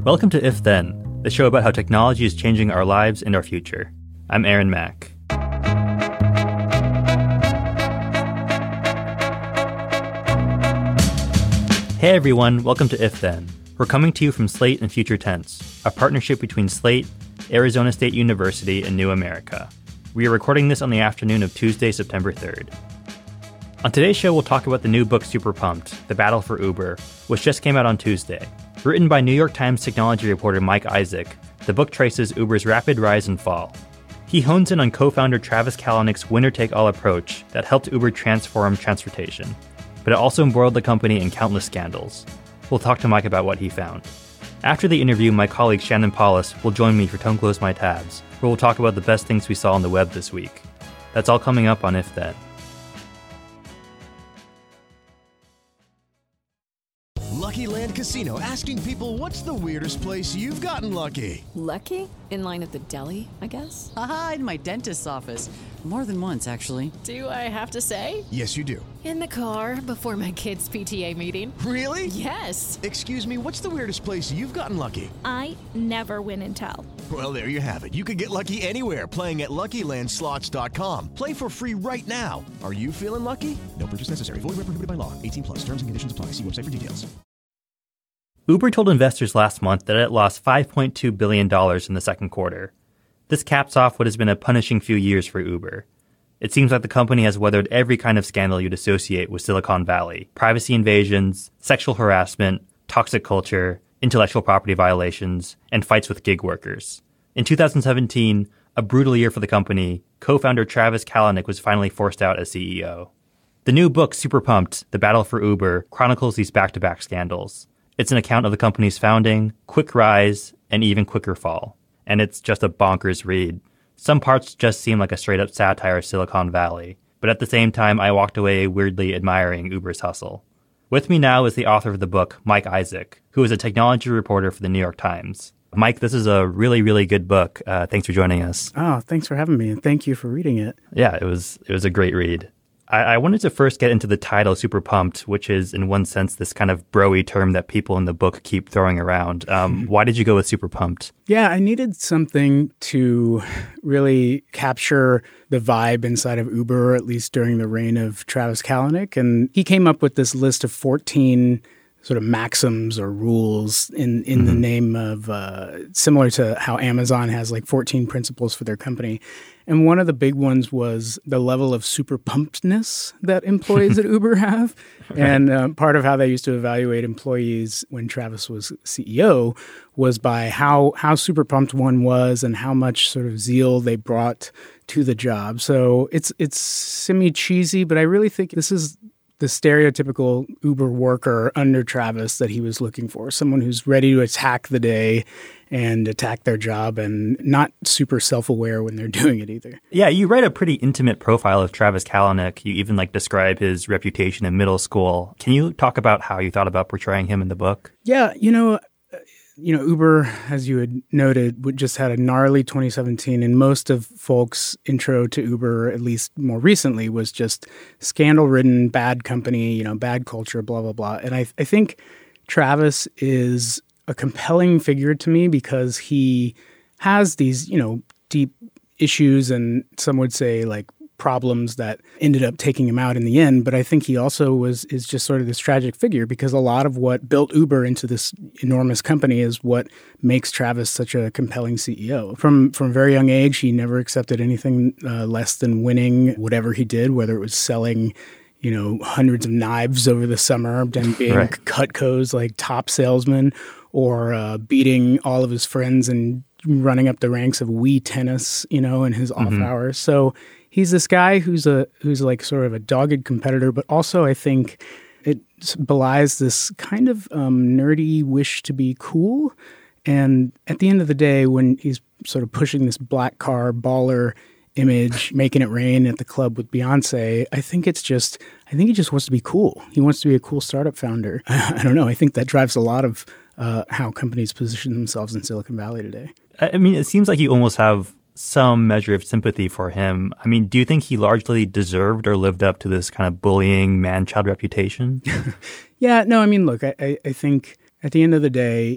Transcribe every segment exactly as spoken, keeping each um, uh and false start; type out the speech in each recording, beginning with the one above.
Welcome to If Then, the show about how technology is changing our lives and our future. I'm Aaron Mack. Hey everyone, welcome to If Then. We're coming to you from Slate and Future Tense, a partnership between Slate, Arizona State University, and New America. We are recording this on the afternoon of Tuesday, September third. On today's show, we'll talk about the new book Super Pumped, The Battle for Uber, which just came out on Tuesday. Written by New York Times technology reporter Mike Isaac, the book traces Uber's rapid rise and fall. He hones in on co-founder Travis Kalanick's winner-take-all approach that helped Uber transform transportation, but it also embroiled the company in countless scandals. We'll talk to Mike about what he found. After the interview, my colleague Shannon Paulus will join me for Don't Close My Tabs, where we'll talk about the best things we saw on the web this week. That's all coming up on If Then. Lucky Land Casino, asking people, what's the weirdest place you've gotten lucky? Lucky? In line at the deli, I guess? Aha, in my dentist's office. More than once, actually. Do I have to say? Yes, you do. In the car before my kids' P T A meeting. Really? Yes. Excuse me, what's the weirdest place you've gotten lucky? I never win and tell. Well, there you have it. You can get lucky anywhere, playing at Lucky Land Slots dot com. Play for free right now. Are you feeling lucky? No purchase necessary. Void where prohibited by law. eighteen plus. Terms and conditions apply. See website for details. Uber told investors last month that it lost five point two billion dollars in the second quarter. This caps off what has been a punishing few years for Uber. It seems like the company has weathered every kind of scandal you'd associate with Silicon Valley: privacy invasions, sexual harassment, toxic culture, intellectual property violations, and fights with gig workers. In two thousand seventeen, a brutal year for the company, co-founder Travis Kalanick was finally forced out as C E O. The new book, Super Pumped, The Battle for Uber, chronicles these back-to-back scandals. It's an account of the company's founding, quick rise, and even quicker fall. And it's just a bonkers read. Some parts just seem like a straight-up satire of Silicon Valley, but at the same time, I walked away weirdly admiring Uber's hustle. With me now is the author of the book, Mike Isaac, who is a technology reporter for the New York Times. Mike, this is a really, really good book. Uh, thanks for joining us. Oh, thanks for having me, and thank you for reading it. Yeah, it was it was a great read. I wanted to first get into the title, Super Pumped, which is, in one sense, this kind of bro-y term that people in the book keep throwing around. Um, why did you go with Super Pumped? Yeah, I needed something to really capture the vibe inside of Uber, at least during the reign of Travis Kalanick. And he came up with this list of fourteen sort of maxims or rules in, in mm-hmm. the name of, uh, similar to how Amazon has like fourteen principles for their company. And one of the big ones was the level of super pumpedness that employees at Uber have. Right. And uh, part of how they used to evaluate employees when Travis was C E O was by how, how super pumped one was and how much sort of zeal they brought to the job. So it's, it's semi-cheesy, but I really think this is the stereotypical Uber worker under Travis that he was looking for, someone who's ready to attack the day and attack their job and not super self-aware when they're doing it either. Yeah, you write a pretty intimate profile of Travis Kalanick. You even like describe his reputation in middle school. Can you talk about how you thought about portraying him in the book? Yeah, you know, you know, Uber, as you had noted, just had a gnarly twenty seventeen, and most of folks' intro to Uber, at least more recently, was just scandal-ridden, bad company, you know, bad culture, blah, blah, blah. And I, I think Travis is a compelling figure to me because he has these, you know, deep issues and some would say like problems that ended up taking him out in the end. But I think he also was is just sort of this tragic figure because a lot of what built Uber into this enormous company is what makes Travis such a compelling C E O. From from a very young age, he never accepted anything uh, less than winning whatever he did, whether it was selling, you know, hundreds of knives over the summer, then being right. Cutco's like top salesman, or uh, beating all of his friends and running up the ranks of Wii tennis, you know, in his off mm-hmm. hours. So he's this guy who's a who's like sort of a dogged competitor, but also I think it belies this kind of um, nerdy wish to be cool. And at the end of the day, when he's sort of pushing this black car baller image, making it rain at the club with Beyonce, I think it's just, I think he just wants to be cool. He wants to be a cool startup founder. I don't know. I think that drives a lot of uh, how companies position themselves in Silicon Valley today. I mean, it seems like you almost have some measure of sympathy for him. I mean, do you think he largely deserved or lived up to this kind of bullying man-child reputation? Yeah, no, I mean, look, I, I, I think at the end of the day,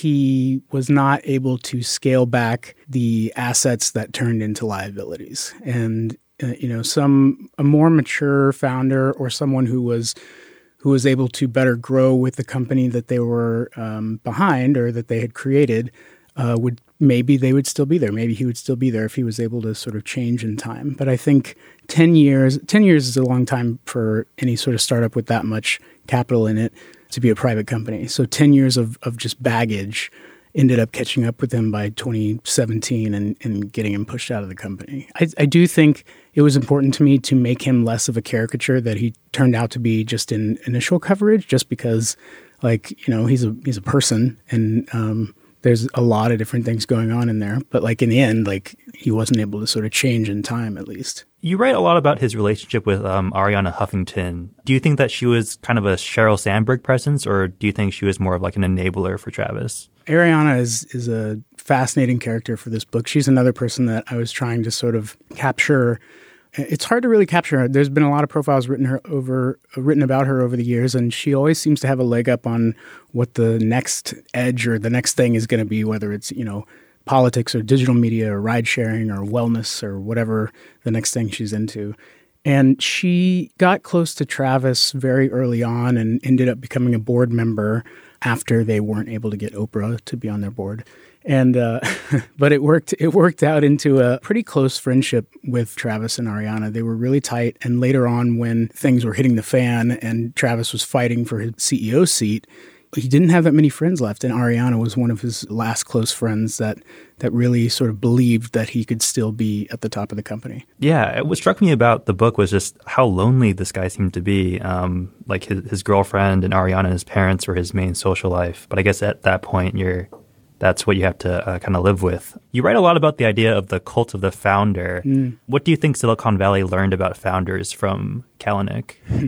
he was not able to scale back the assets that turned into liabilities. And, uh, you know, some a more mature founder or someone who was who was able to better grow with the company that they were um, behind or that they had created uh, would maybe they would still be there. Maybe he would still be there if he was able to sort of change in time. But I think ten years, ten years is a long time for any sort of startup with that much capital in it to be a private company. So ten years of, of just baggage ended up catching up with him by twenty seventeen and, and getting him pushed out of the company. I, I do think it was important to me to make him less of a caricature that he turned out to be just in initial coverage, just because, like, you know, he's a he's a person and um, there's a lot of different things going on in there. But like in the end, like he wasn't able to sort of change in time, at least. You write a lot about his relationship with um, Arianna Huffington. Do you think that she was kind of a Sheryl Sandberg presence, or do you think she was more of like an enabler for Travis? Arianna is is a fascinating character for this book. She's another person that I was trying to sort of capture. It's hard to really capture her. There's been a lot of profiles written her over written about her over the years, and she always seems to have a leg up on what the next edge or the next thing is going to be, whether it's, you know, politics or digital media or ride sharing or wellness or whatever the next thing she's into. And she got close to Travis very early on and ended up becoming a board member after they weren't able to get Oprah to be on their board. And uh, but it worked. It worked out into a pretty close friendship with Travis and Arianna. They were really tight. And later on, when things were hitting the fan and Travis was fighting for his C E O seat, he didn't have that many friends left. And Arianna was one of his last close friends that that really sort of believed that he could still be at the top of the company. Yeah, what struck me about the book was just how lonely this guy seemed to be. Um, like his, his girlfriend and Arianna and his parents were his main social life. But I guess at that point, you're that's what you have to uh, kind of live with. You write a lot about the idea of the cult of the founder. Mm. What do you think Silicon Valley learned about founders from Kalanick?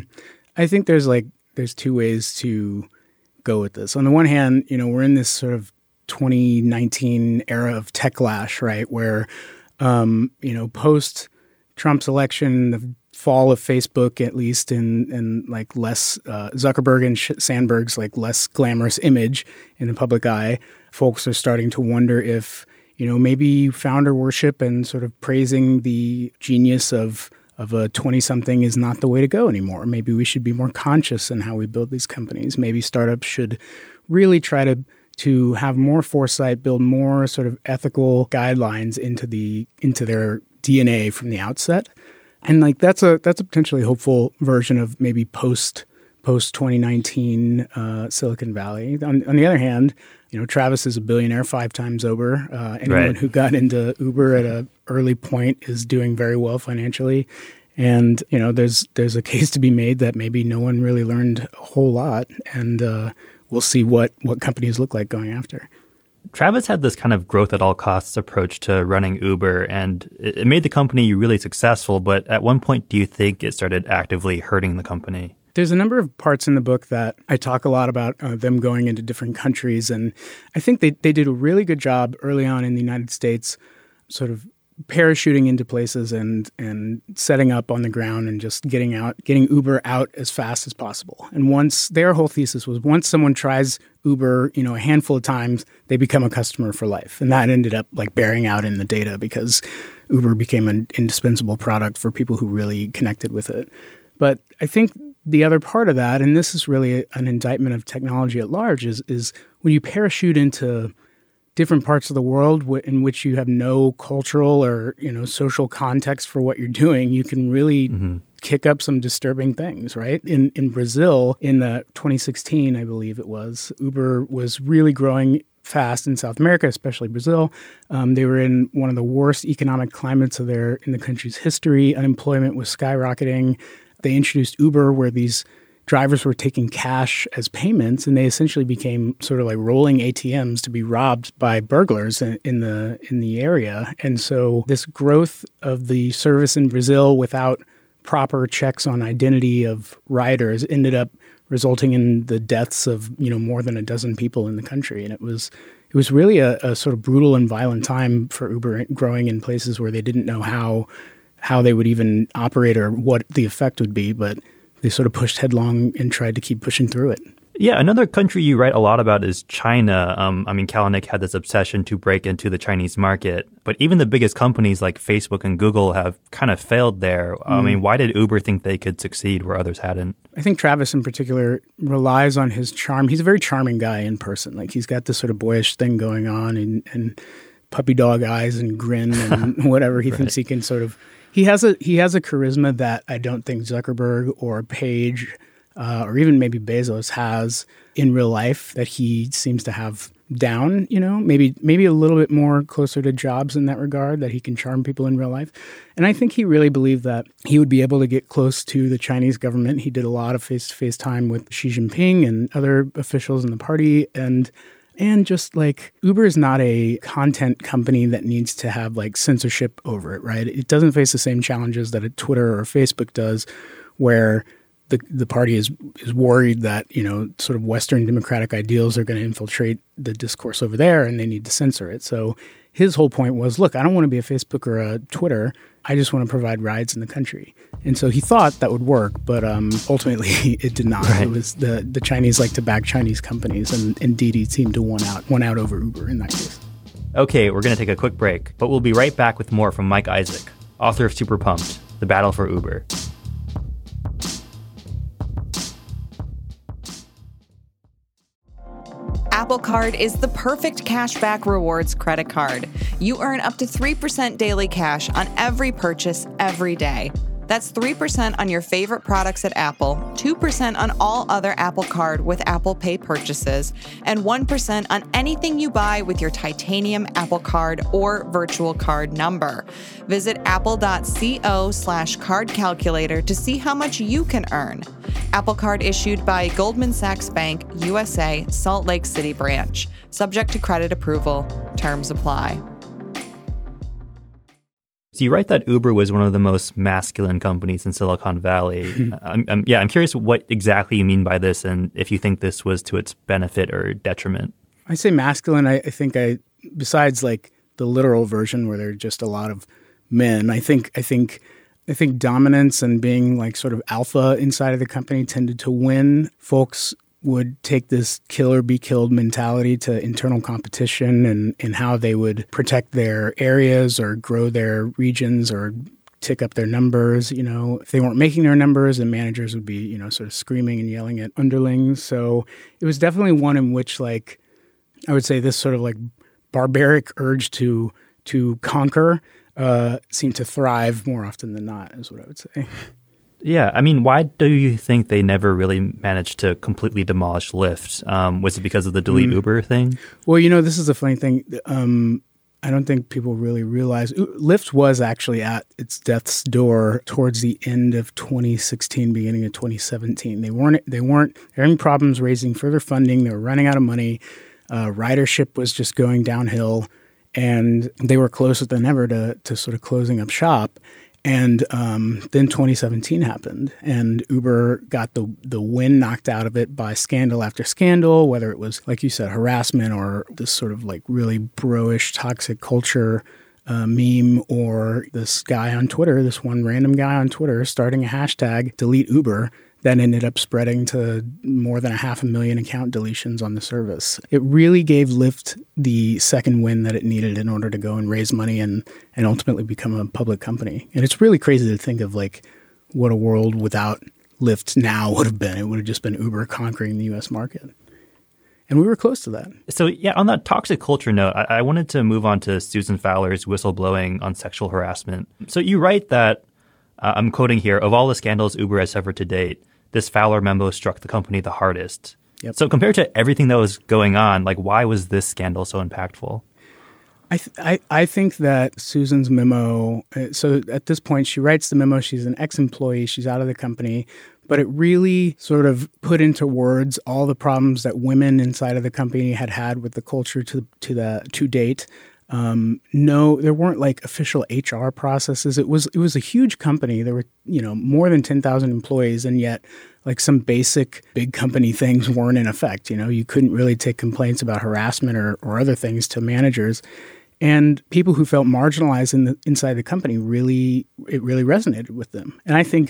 I think there's like there's two ways to go with this. On the one hand, you know, we're in this sort of twenty nineteen era of techlash, right? Where, um, you know, post Trump's election, the fall of Facebook, at least in, in like less uh, Zuckerberg and Sandberg's like less glamorous image in the public eye, folks are starting to wonder if, you know, maybe founder worship and sort of praising the genius of of a twenty-something is not the way to go anymore. Maybe we should be more conscious in how we build these companies. Maybe startups should really try to to have more foresight, build more sort of ethical guidelines into the into their D N A from the outset. And like that's a that's a potentially hopeful version of maybe post post twenty nineteen uh, Silicon Valley. On, on the other hand, you know, Travis is a billionaire five times over. Uh, anyone right. who got into Uber at an early point is doing very well financially. And, you know, there's there's a case to be made that maybe no one really learned a whole lot. And uh, we'll see what, what companies look like going after. Travis had this kind of growth at all costs approach to running Uber, and it, it made the company really successful. But at one point, do you think it started actively hurting the company? There's a number of parts in the book that I talk a lot about uh, them going into different countries. And I think they, they did a really good job early on in the United States, sort of parachuting into places and and setting up on the ground and just getting out, getting Uber out as fast as possible. And once their whole thesis was once someone tries Uber, you know, a handful of times, they become a customer for life. And that ended up like bearing out in the data because Uber became an indispensable product for people who really connected with it. But I think the other part of that, and this is really an indictment of technology at large, is is when you parachute into different parts of the world w- in which you have no cultural or, you know, social context for what you're doing, you can really mm-hmm. kick up some disturbing things, right? In in Brazil, in the twenty sixteen, I believe it was, Uber was really growing fast in South America, especially Brazil. Um, they were in one of the worst economic climates of their in the country's history. Unemployment was skyrocketing. They introduced Uber, where these drivers were taking cash as payments, and they essentially became sort of like rolling A T Ms to be robbed by burglars in, in the in the area. And so this growth of the service in Brazil without proper checks on identity of riders ended up resulting in the deaths of, you know, more than a dozen people in the country. And it was it was really a, a sort of brutal and violent time for Uber, growing in places where they didn't know how how they would even operate or what the effect would be, but they sort of pushed headlong and tried to keep pushing through it. Yeah, another country you write a lot about is China. Um, I mean, Kalanick had this obsession to break into the Chinese market, but even the biggest companies like Facebook and Google have kind of failed there. Mm. I mean, why did Uber think they could succeed where others hadn't? I think Travis in particular relies on his charm. He's a very charming guy in person. Like he's got this sort of boyish thing going on and, and puppy dog eyes and grin and whatever he right. thinks he can sort of. He has a he has a charisma that I don't think Zuckerberg or Page Uh, or even maybe Bezos has in real life that he seems to have down, you know, maybe maybe a little bit more closer to Jobs in that regard, that he can charm people in real life. And I think he really believed that he would be able to get close to the Chinese government. He did a lot of face-to-face time with Xi Jinping and other officials in the party. And and just like Uber is not a content company that needs to have like censorship over it, right? It doesn't face the same challenges that a Twitter or Facebook does, where The the party is is worried that, you know, sort of Western democratic ideals are going to infiltrate the discourse over there and they need to censor it. So his whole point was, look, I don't want to be a Facebook or a Twitter. I just want to provide rides in the country. And so he thought that would work, but um, ultimately it did not. Right. It was the, the Chinese like to back Chinese companies, and, and Didi seemed to won out, won out over Uber in that case. Okay, we're going to take a quick break, but we'll be right back with more from Mike Isaac, author of Super Pumped, The Battle for Uber. Apple Card is the perfect cashback rewards credit card. You earn up to three percent daily cash on every purchase every day. That's three percent on your favorite products at Apple, two percent on all other Apple Card with Apple Pay purchases, and one percent on anything you buy with your titanium Apple Card or virtual card number. Visit apple.co slash card calculator to see how much you can earn. Apple Card issued by Goldman Sachs Bank, U S A, Salt Lake City branch. Subject to credit approval. Terms apply. So you write that Uber was one of the most masculine companies in Silicon Valley. I'm, I'm, yeah, I'm curious what exactly you mean by this, and if you think this was to its benefit or detriment. I say masculine. I, I think I, besides like the literal version where there are just a lot of men, I think I think I think dominance and being like sort of alpha inside of the company tended to win. Folks would take this kill or be killed mentality to internal competition and, and how they would protect their areas or grow their regions or tick up their numbers. You know, if they weren't making their numbers, the managers would be, you know, sort of screaming and yelling at underlings. So it was definitely one in which, like, I would say this sort of like barbaric urge to to conquer uh, seemed to thrive more often than not, is what I would say. Yeah, I mean, why do you think they never really managed to completely demolish Lyft? Um, was it because of the delete mm. Uber thing? Well, you know, this is the funny thing. Um, I don't think people really realize Lyft was actually at its death's door towards the end of twenty sixteen, beginning of twenty seventeen. They weren't. They weren't. They were having problems raising further funding. They were running out of money. Uh, ridership was just going downhill, and they were closer than ever to to sort of closing up shop. And um, then twenty seventeen happened, and Uber got the the wind knocked out of it by scandal after scandal, whether it was, like you said, harassment or this sort of like really bro-ish toxic culture uh, meme, or this guy on Twitter, this one random guy on Twitter starting a hashtag, delete Uber, that ended up spreading to more than a half a million account deletions on the service. It really gave Lyft the second win that it needed in order to go and raise money and, and ultimately become a public company. And it's really crazy to think of like what a world without Lyft now would have been. It would have just been Uber conquering the U S market. And we were close to that. So yeah, on that toxic culture note, I, I wanted to move on to Susan Fowler's whistleblowing on sexual harassment. So you write that, uh, I'm quoting here, of all the scandals Uber has suffered to date, this Fowler memo struck the company the hardest. Yep. So compared to everything that was going on, like why was this scandal so impactful? I, th- I I think that Susan's memo, uh, so at this point she writes the memo, she's an ex-employee, she's out of the company, but it really sort of put into words all the problems that women inside of the company had had with the culture to to the to date. Um, no, there weren't like official H R processes. It was it was a huge company. There were, you know, more than ten thousand employees, and yet like some basic big company things weren't in effect. You know, you couldn't really take complaints about harassment or, or other things to managers. And people who felt marginalized in the, inside the company really, it really resonated with them. And I think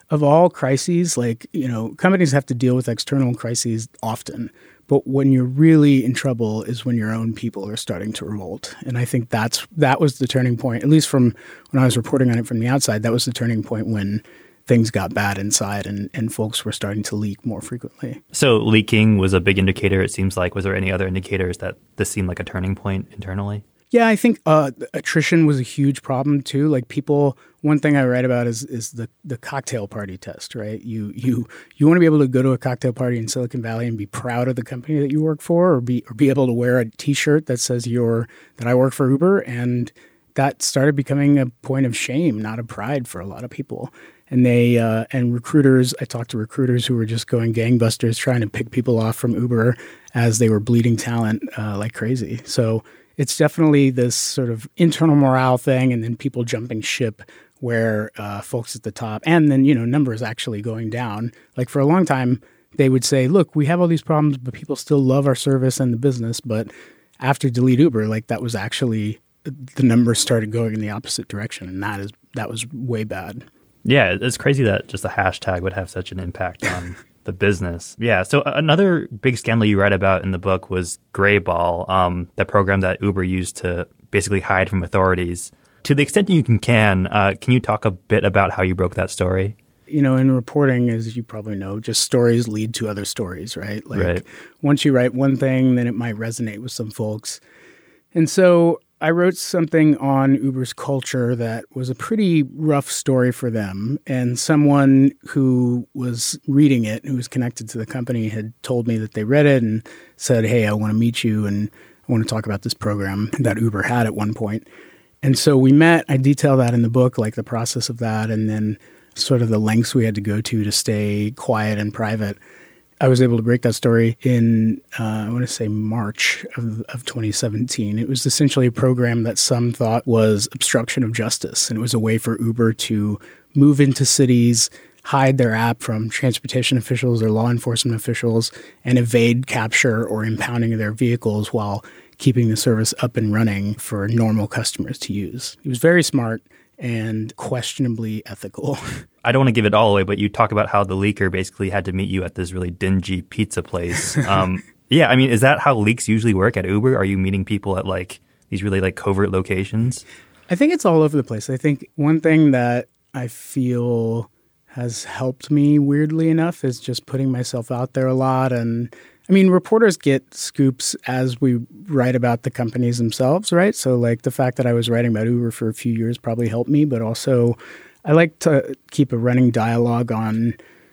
of all crises, like, you know, companies have to deal with external crises often. But when you're really in trouble is when your own people are starting to revolt. And I think that's that was the turning point, at least from when I was reporting on it from the outside, that was the turning point when things got bad inside and, and folks were starting to leak more frequently. So leaking was a big indicator, it seems like. Was there any other indicators that this seemed like a turning point internally? Yeah, I think uh, attrition was a huge problem too. Like people, one thing I write about is is the, the cocktail party test, right? You you you want to be able to go to a cocktail party in Silicon Valley and be proud of the company that you work for, or be or be able to wear a T-shirt that says you're that I work for Uber, and that started becoming a point of shame, not of pride, for a lot of people. And they uh, and recruiters, I talked to recruiters who were just going gangbusters trying to pick people off from Uber as they were bleeding talent uh, like crazy. So it's definitely this sort of internal morale thing, and then people jumping ship where uh, folks at the top, and then, you know, numbers actually going down. Like for a long time, they would say, look, we have all these problems, but people still love our service and the business. But after Delete Uber, like that was actually, the numbers started going in the opposite direction. And that is that was way bad. Yeah, it's crazy that just a hashtag would have such an impact on the business. Yeah. So another big scandal you write about in the book was Grayball, um, the program that Uber used to basically hide from authorities. To the extent you can, can uh, can you talk a bit about how you broke that story? You know, in reporting, as you probably know, just stories lead to other stories, right? Like right. Once you write one thing, then it might resonate with some folks. And so I wrote something on Uber's culture that was a pretty rough story for them. And someone who was reading it, who was connected to the company, had told me that they read it and said, hey, I want to meet you and I want to talk about this program that Uber had at one point. And so we met. I detail that in the book, like the process of that, and then sort of the lengths we had to go to to stay quiet and private. I was able to break that story in, uh, I want to say March of, of twenty seventeen. It was essentially a program that some thought was obstruction of justice. And it was a way for Uber to move into cities, hide their app from transportation officials or law enforcement officials, and evade capture or impounding of their vehicles while keeping the service up and running for normal customers to use. It was very smart and questionably ethical. I don't want to give it all away, but you talk about how the leaker basically had to meet you at this really dingy pizza place. Um, yeah, I mean, is that how leaks usually work at Uber? Are you meeting people at like these really like covert locations? I think it's all over the place. I think one thing that I feel has helped me, weirdly enough, is just putting myself out there a lot. And I mean, reporters get scoops as we write about the companies themselves, right? So like the fact that I was writing about Uber for a few years probably helped me, but also I like to keep a running dialogue on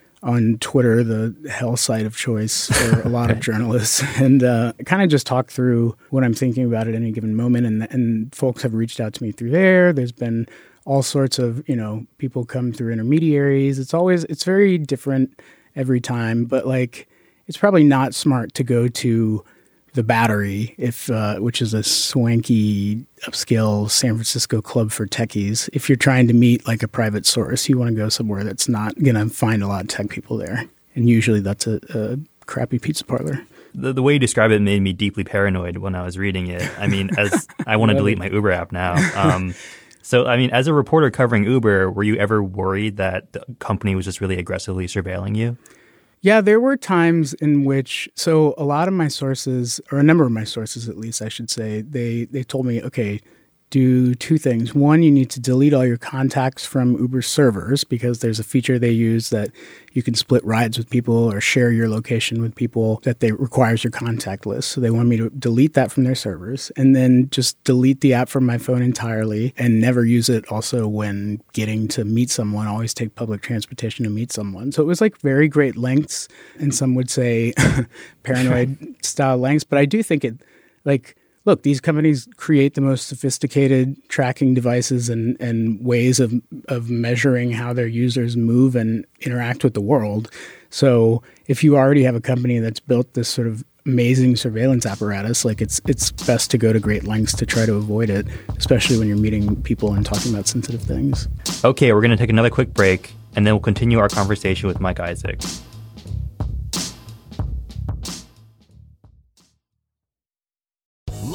on Twitter, the hell site of choice for a lot of journalists, and uh, kind of just talk through what I'm thinking about at any given moment. And, and folks have reached out to me through there. There's been all sorts of, you know, people come through intermediaries. It's always, it's very different every time, but like, it's probably not smart to go to the Battery, if uh, which is a swanky, upscale San Francisco club for techies. If you're trying to meet like a private source, you want to go somewhere that's not going to find a lot of tech people there. And usually that's a, a crappy pizza parlor. The, the way you describe it made me deeply paranoid when I was reading it. I mean, as I want to delete my Uber app now. Um, so, I mean, as a reporter covering Uber, were you ever worried that the company was just really aggressively surveilling you? Yeah, there were times in which, so a lot of my sources, or a number of my sources at least, I should say, they they told me, okay, do two things. One, you need to delete all your contacts from Uber servers because there's a feature they use that you can split rides with people or share your location with people that they requires your contact list. So they want me to delete that from their servers and then just delete the app from my phone entirely and never use it also when getting to meet someone. Always take public transportation to meet someone. So it was like very great lengths, and some would say paranoid style lengths. But I do think it like, look, these companies create the most sophisticated tracking devices and, and ways of of measuring how their users move and interact with the world. So if you already have a company that's built this sort of amazing surveillance apparatus, like it's it's best to go to great lengths to try to avoid it, especially when you're meeting people and talking about sensitive things. Okay, we're going to take another quick break, and then we'll continue our conversation with Mike Isaac.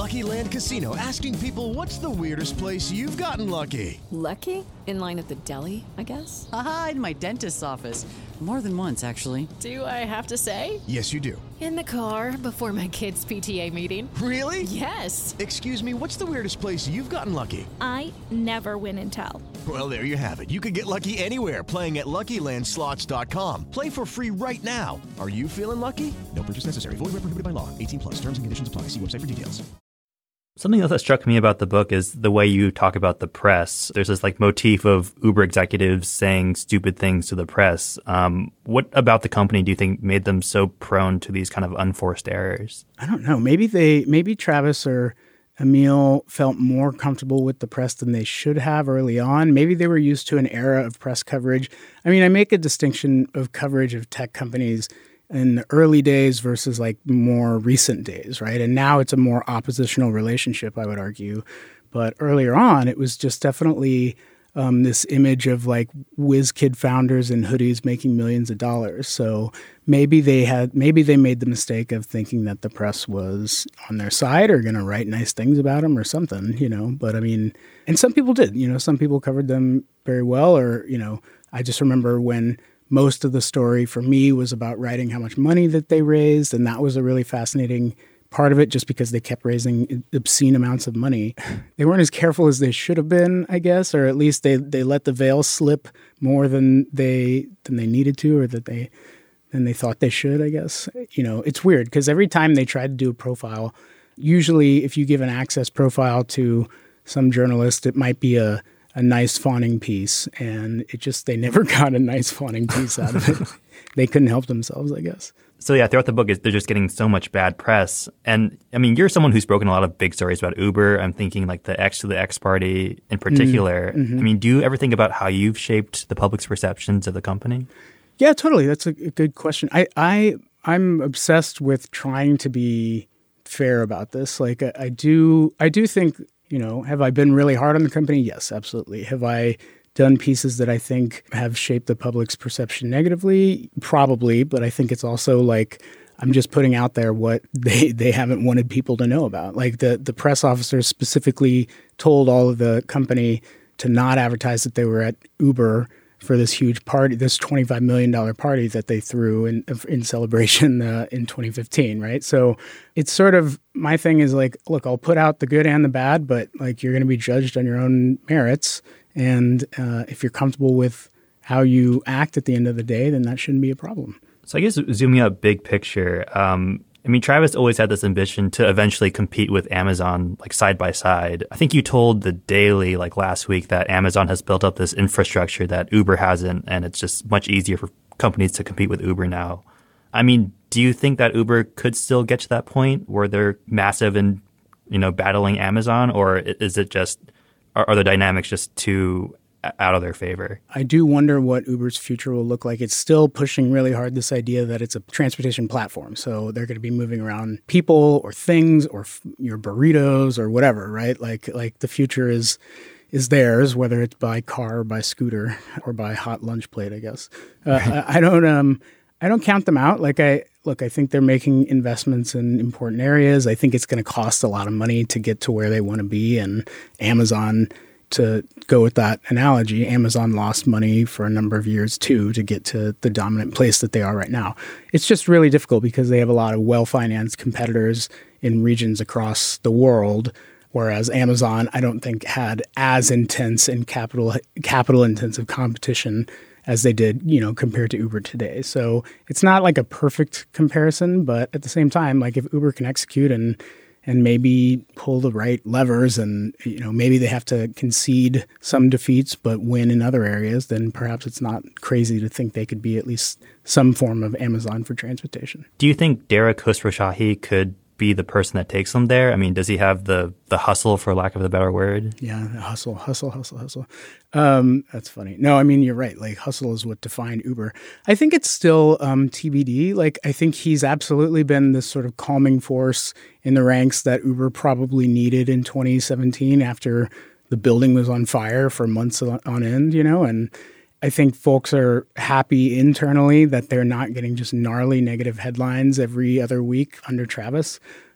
Lucky Land Casino, asking people, what's the weirdest place you've gotten lucky? Lucky? In line at the deli, I guess? Aha, in my dentist's office. More than once, actually. Do I have to say? Yes, you do. In the car before my kids' P T A meeting. Really? Yes. Excuse me, what's the weirdest place you've gotten lucky? I never win and tell. Well, there you have it. You can get lucky anywhere, playing at Lucky Land Slots dot com. Play for free right now. Are you feeling lucky? No purchase necessary. Void where prohibited by law. eighteen plus. Terms and conditions apply. See website for details. Something else that struck me about the book is the way you talk about the press. There's this like motif of Uber executives saying stupid things to the press. Um, what about the company do you think made them so prone to these kind of unforced errors? I don't know. Maybe they, maybe Travis or Emil felt more comfortable with the press than they should have early on. Maybe they were used to an era of press coverage. I mean, I make a distinction of coverage of tech companies in the early days versus like more recent days, right? And now it's a more oppositional relationship, I would argue. But earlier on, it was just definitely um, this image of like whiz kid founders in hoodies making millions of dollars. So maybe they had, maybe they made the mistake of thinking that the press was on their side or going to write nice things about them or something, you know. But I mean, and some people did, you know, some people covered them very well. Or, you know, I just remember when most of the story for me was about writing how much money that they raised. And that was a really fascinating part of it, just because they kept raising obscene amounts of money. They weren't as careful as they should have been, I guess, or at least they, they let the veil slip more than they than they needed to, or that they than they thought they should, I guess. You know, it's weird because every time they tried to do a profile, usually if you give an access profile to some journalist, it might be a a nice fawning piece, and it just, they never got a nice fawning piece out of it. They couldn't help themselves, I guess. So yeah, throughout the book, they're just getting so much bad press. And I mean, you're someone who's broken a lot of big stories about Uber. I'm thinking like the X to the X party in particular. Mm-hmm. I mean, do you ever think about how you've shaped the public's perceptions of the company? Yeah, totally. That's a good question. I, I, I'm obsessed with trying to be fair about this. Like I, I do, I do think, you know, have I been really hard on the company? Yes, absolutely. Have I done pieces that I think have shaped the public's perception negatively? Probably, but I think it's also like I'm just putting out there what they, they haven't wanted people to know about. Like the, the press officers specifically told all of the company to not advertise that they were at Uber for this huge party, this twenty-five million dollars party that they threw in in celebration uh, in twenty fifteen, right? So it's sort of, my thing is like, look, I'll put out the good and the bad, but like you're going to be judged on your own merits. And uh, if you're comfortable with how you act at the end of the day, then that shouldn't be a problem. So I guess zooming out big picture, um, I mean, Travis always had this ambition to eventually compete with Amazon, like side by side. I think you told The Daily like last week that Amazon has built up this infrastructure that Uber hasn't, and it's just much easier for companies to compete with Uber now. I mean, do you think that Uber could still get to that point where they're massive and, you know, battling Amazon, or is it just, are, are the dynamics just too out of their favor? I do wonder what Uber's future will look like. It's still pushing really hard this idea that it's a transportation platform. So they're going to be moving around people or things or f- your burritos or whatever, right? Like like the future is is theirs, whether it's by car or by scooter or by hot lunch plate, I guess. Uh, I, I don't um I don't count them out. Like I look, I think they're making investments in important areas. I think it's going to cost a lot of money to get to where they want to be, and Amazon, to go with that analogy, Amazon lost money for a number of years too to get to the dominant place that they are right now. It's just really difficult because they have a lot of well-financed competitors in regions across the world, whereas Amazon, I don't think, had as intense and capital capital intensive competition as they did, you know, compared to Uber today. So it's not like a perfect comparison, but at the same time, like if Uber can execute and and maybe pull the right levers, and, you know, maybe they have to concede some defeats but win in other areas, then perhaps it's not crazy to think they could be at least some form of Amazon for transportation. Do you think Dara Khosrowshahi could be the person that takes them there? I mean, does he have the the hustle, for lack of a better word? Yeah, hustle, hustle, hustle, hustle. Um, that's funny. No, I mean, you're right. Like, hustle is what defined Uber. I think it's still um, T B D. Like, I think he's absolutely been this sort of calming force in the ranks that Uber probably needed in twenty seventeen after the building was on fire for months on end, you know, and I think folks are happy internally that they're not getting just gnarly negative headlines every other week under Travis.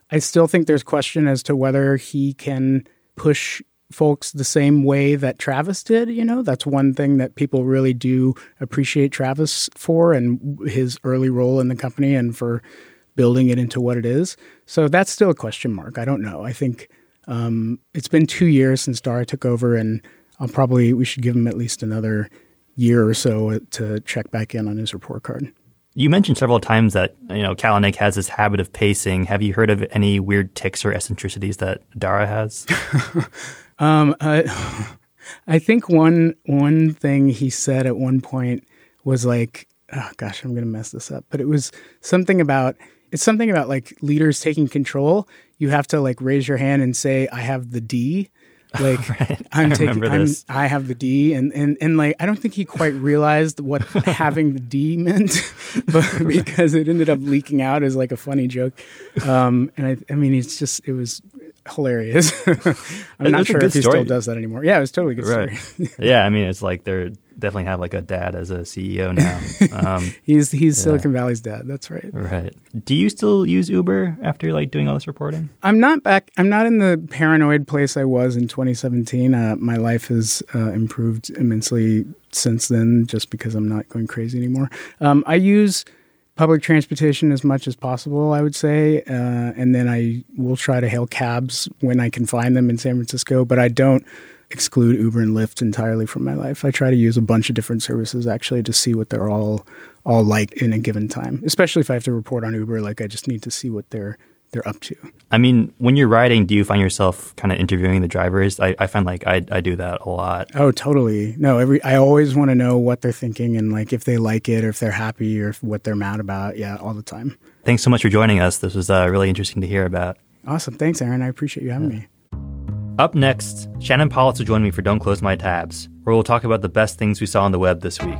I still think there's question as to whether he can push folks the same way that Travis did. You know, that's one thing that people really do appreciate Travis for, and his early role in the company and for building it into what it is. So that's still a question mark. I don't know. I think um, it's been two years since Dara took over, and I'll probably, we should give him at least another year or so to check back in on his report card. You mentioned several times that, you know, Kalanick has this habit of pacing. Have you heard of any weird tics or eccentricities that Dara has? um, uh, I think one one thing he said at one point was like, oh gosh, I'm going to mess this up, but it was something about, it's something about like leaders taking control. You have to like raise your hand and say, I have the D. Like right. I'm I taking, I'm, I have the D, and, and and like I don't think he quite realized what having the D meant, but because it ended up leaking out as like a funny joke. Um, and I, I mean, it's just it was hilarious. I'm it not sure if he story. still does that anymore. Yeah, it was totally a good right. story. Yeah, I mean, it's like they're definitely have like a dad as a C E O now. Um, he's he's yeah. Silicon Valley's dad. That's right. Right. Do you still use Uber after like doing all this reporting? I'm not back. I'm not in the paranoid place I was in twenty seventeen. Uh, my life has uh, improved immensely since then, just because I'm not going crazy anymore. Um, I use public transportation as much as possible, I would say, uh, and then I will try to hail cabs when I can find them in San Francisco. But I don't exclude Uber and Lyft entirely from my life. I try to use a bunch of different services actually to see what they're all all like in a given time. Especially if I have to report on Uber, like I just need to see what they're they're up to. I mean, when you're riding, do you find yourself kind of interviewing the drivers? I, I find like I I do that a lot. Oh, totally. No, every I always want to know what they're thinking and like if they like it or if they're happy or if, what they're mad about. Yeah, all the time. Thanks so much for joining us. This was uh, really interesting to hear about. Awesome. Thanks, Aaron. I appreciate you having yeah. me. Up next, Shannon Politz will join me for Don't Close My Tabs, where we'll talk about the best things we saw on the web this week.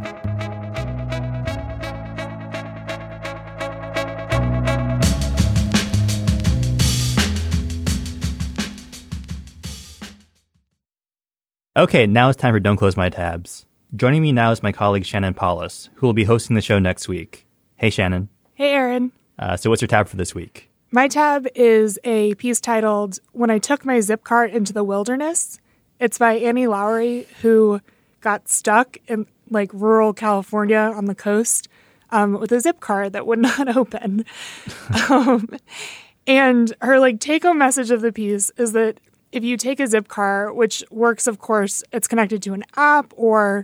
Okay, now it's time for Don't Close My Tabs. Joining me now is my colleague Shannon Politz, who will be hosting the show next week. Hey, Shannon. Hey, Aaron. Uh, so what's your tab for this week? My tab is a piece titled, When I Took My Zip Cart into the Wilderness. It's by Annie Lowry, who got stuck in like rural California on the coast um, with a zip cart that would not open. um, and her like take-home message of the piece is that if you take a zip cart, which works, of course, it's connected to an app or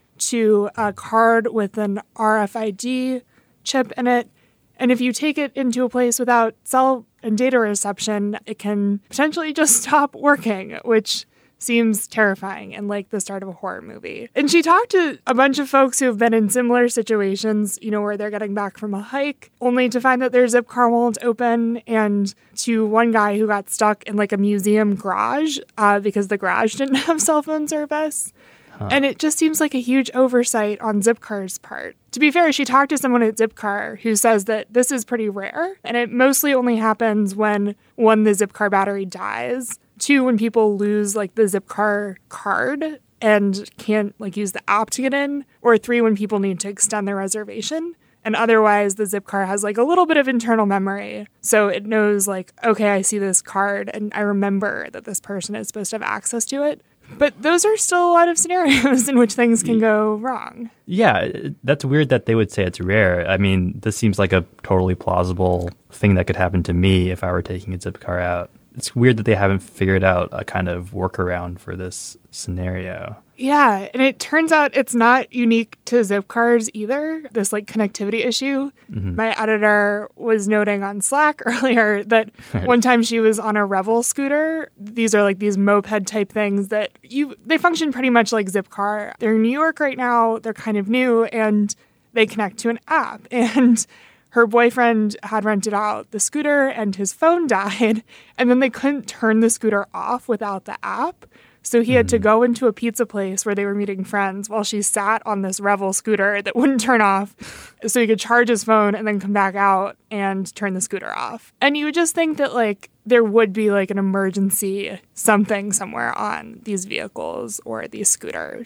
to a card with an R F I D chip in it, and if you take it into a place without cell and data reception, it can potentially just stop working, which seems terrifying and like the start of a horror movie. And she talked to a bunch of folks who have been in similar situations, you know, where they're getting back from a hike, only to find that their zip car won't open, and to one guy who got stuck in like a museum garage uh, because the garage didn't have cell phone service. Huh. And it just seems like a huge oversight on Zipcar's part. To be fair, she talked to someone at Zipcar who says that this is pretty rare, and it mostly only happens when, one, the Zipcar battery dies, two, when people lose like the Zipcar card and can't like use the app to get in, or three, when people need to extend their reservation. And otherwise, the Zipcar has like a little bit of internal memory. So it knows like, okay, I see this card and I remember that this person is supposed to have access to it. But those are still a lot of scenarios in which things can go wrong. Yeah, that's weird that they would say it's rare. I mean, this seems like a totally plausible thing that could happen to me if I were taking a Zipcar out. It's weird that they haven't figured out a kind of workaround for this scenario. Yeah, and it turns out it's not unique to Zipcars either, this like connectivity issue. Mm-hmm. My editor was noting on Slack earlier that one time she was on a Revel scooter. These are like these moped type things that you they function pretty much like Zipcar. They're in New York right now. They're kind of new and they connect to an app. And her boyfriend had rented out the scooter and his phone died, and then they couldn't turn the scooter off without the app. So he had to go into a pizza place where they were meeting friends while she sat on this Revel scooter that wouldn't turn off so he could charge his phone and then come back out and turn the scooter off. And you would just think that like there would be like an emergency something somewhere on these vehicles or these scooters.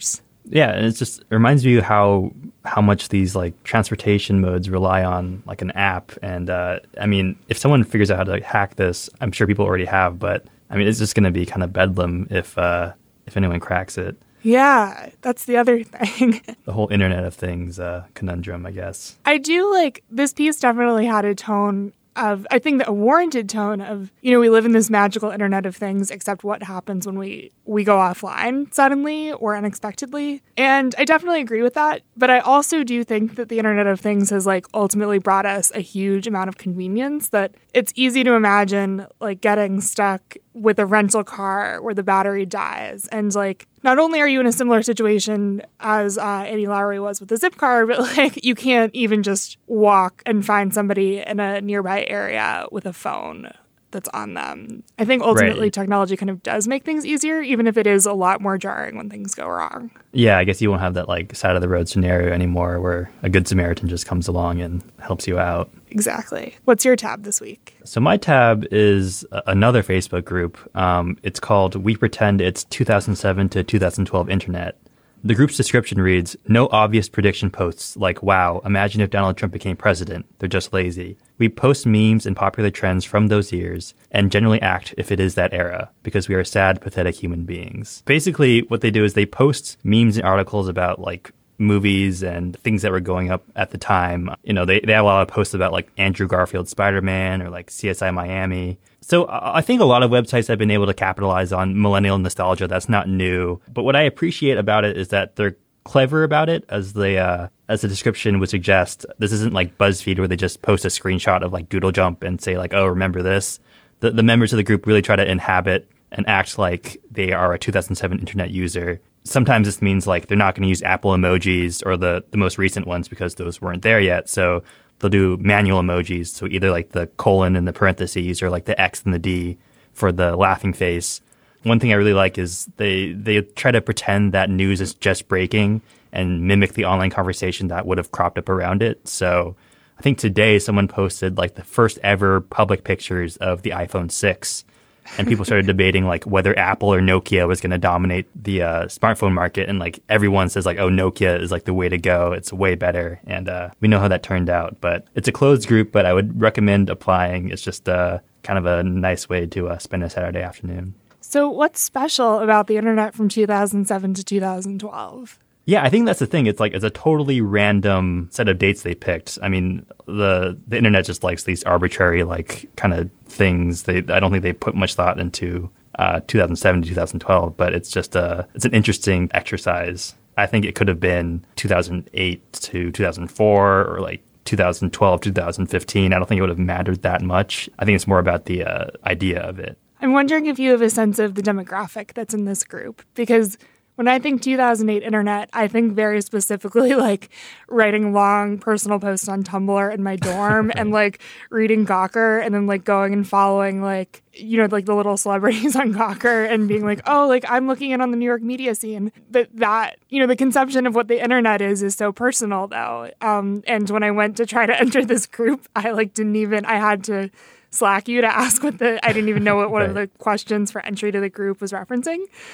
Yeah, and it's just it reminds me of how how much these like transportation modes rely on like an app. And uh, I mean, if someone figures out how to like, hack this, I'm sure people already have. But I mean, it's just going to be kind of bedlam if uh, if anyone cracks it. Yeah, that's the other thing. The whole Internet of Things uh, conundrum, I guess. I do like this piece definitely had a tone of, I think, a warranted tone of, you know, we live in this magical Internet of Things, except what happens when we, we go offline suddenly or unexpectedly. And I definitely agree with that. But I also do think that the Internet of Things has like ultimately brought us a huge amount of convenience, that it's easy to imagine like getting stuck with a rental car where the battery dies. And like, not only are you in a similar situation as uh, Annie Lowrey was with the Zipcar, but like you can't even just walk and find somebody in a nearby area with a phone that's on them. I think ultimately Right. technology kind of does make things easier, even if it is a lot more jarring when things go wrong. Yeah, I guess you won't have that like side of the road scenario anymore where a good Samaritan just comes along and helps you out. Exactly. What's your tab this week? So my tab is a- another Facebook group. Um, it's called We Pretend It's two thousand seven to two thousand twelve Internet. The group's description reads, no obvious prediction posts like, wow, imagine if Donald Trump became president. They're just lazy. We post memes and popular trends from those years and generally act if it is that era because we are sad, pathetic human beings. Basically, what they do is they post memes and articles about like movies and things that were going up at the time. You know, they, they have a lot of posts about like Andrew Garfield's Spider-Man or like C S I Miami. So I think a lot of websites have been able to capitalize on millennial nostalgia. That's not new. But what I appreciate about it is that they're clever about it, as the uh, as the description would suggest. This isn't like BuzzFeed where they just post a screenshot of like Doodle Jump and say like, oh, remember this? The, the members of the group really try to inhabit and act like they are a two thousand seven internet user. Sometimes this means like they're not going to use Apple emojis or the, the most recent ones because those weren't there yet. So they'll do manual emojis. So either like the colon and the parentheses or like the X and the D for the laughing face. One thing I really like is they, they try to pretend that news is just breaking and mimic the online conversation that would have cropped up around it. So I think today someone posted like the first ever public pictures of the iPhone six. And people started debating like whether Apple or Nokia was going to dominate the uh, smartphone market. And like everyone says like, oh, Nokia is like the way to go. It's way better. And uh, we know how that turned out. But it's a closed group, but I would recommend applying. It's just uh, kind of a nice way to uh, spend a Saturday afternoon. So what's special about the internet from two thousand seven to two thousand twelve? Yeah, I think that's the thing. It's like it's a totally random set of dates they picked. I mean, the the internet just likes these arbitrary like kind of things. They I don't think they put much thought into uh, two thousand seven to two thousand twelve, but it's just a it's an interesting exercise. I think it could have been two thousand eight to two thousand four or like two thousand twelve, two thousand fifteen. I don't think it would have mattered that much. I think it's more about the uh, idea of it. I'm wondering if you have a sense of the demographic that's in this group, because when I think two thousand eight internet, I think very specifically like writing long personal posts on Tumblr in my dorm right. and like reading Gawker and then like going and following like, you know, like the little celebrities on Gawker and being like, oh, like I'm looking in on the New York media scene. But that, you know, the conception of what the internet is is so personal though. Um, and when I went to try to enter this group, I like didn't even, I had to Slack you to ask what the, I didn't even know what one right. of the questions for entry to the group was referencing.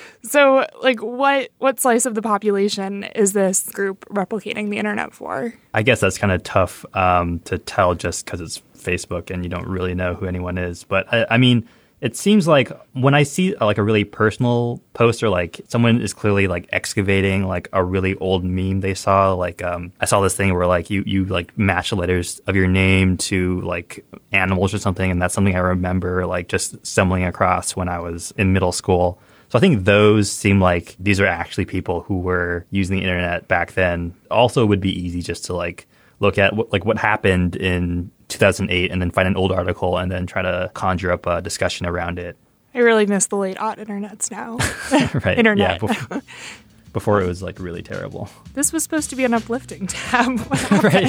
So like what, what slice of the population is this group replicating the internet for? I guess that's kind of tough um, to tell just because it's Facebook and you don't really know who anyone is. But I, I mean, it seems like when I see like a really personal post or like someone is clearly like excavating like a really old meme they saw, like um, I saw this thing where like you, you like match the letters of your name to like animals or something. And that's something I remember like just stumbling across when I was in middle school. So I think those seem like these are actually people who were using the internet back then. Also, it would be easy just to like look at what, like what happened in two thousand eight and then find an old article and then try to conjure up a discussion around it. I really miss the late aught internets now. Right. Internet. Yeah, before, before it was like really terrible. This was supposed to be an uplifting tab. Right.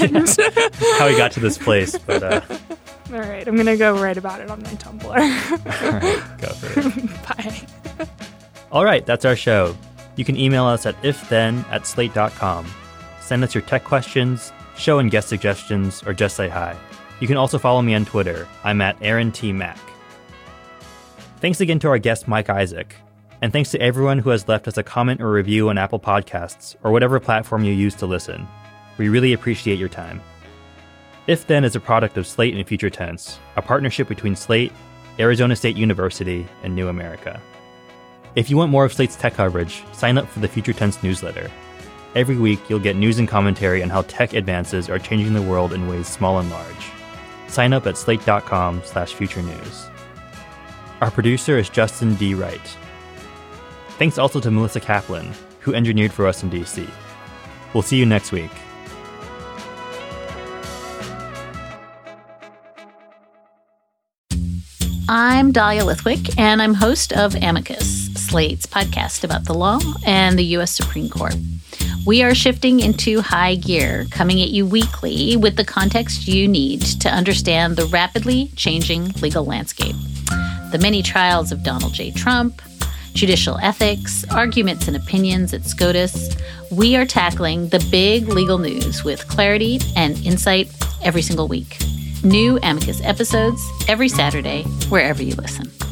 How we got to this place. But uh... all right. I'm going to go write about it on my Tumblr. All right. Go for it. Bye. All right. That's our show. You can email us at ifthen at slate dot com. Send us your tech questions, show and guest suggestions, or just say hi. You can also follow me on Twitter. I'm at Aaron T. Mack. Thanks again to our guest, Mike Isaac. And thanks to everyone who has left us a comment or review on Apple Podcasts or whatever platform you use to listen. We really appreciate your time. If Then is a product of Slate and Future Tense, a partnership between Slate, Arizona State University, and New America. If you want more of Slate's tech coverage, sign up for the Future Tense newsletter. Every week, you'll get news and commentary on how tech advances are changing the world in ways small and large. Sign up at slate.com slash future news. Our producer is Justin D. Wright. Thanks also to Melissa Kaplan, who engineered for us in D C. We'll see you next week. I'm Dahlia Lithwick, and I'm host of Amicus, Slate's podcast about the law and the U S Supreme Court. We are shifting into high gear, coming at you weekly with the context you need to understand the rapidly changing legal landscape. The many trials of Donald J. Trump, judicial ethics, arguments and opinions at SCOTUS. We are tackling the big legal news with clarity and insight every single week. New Amicus episodes every Saturday, wherever you listen.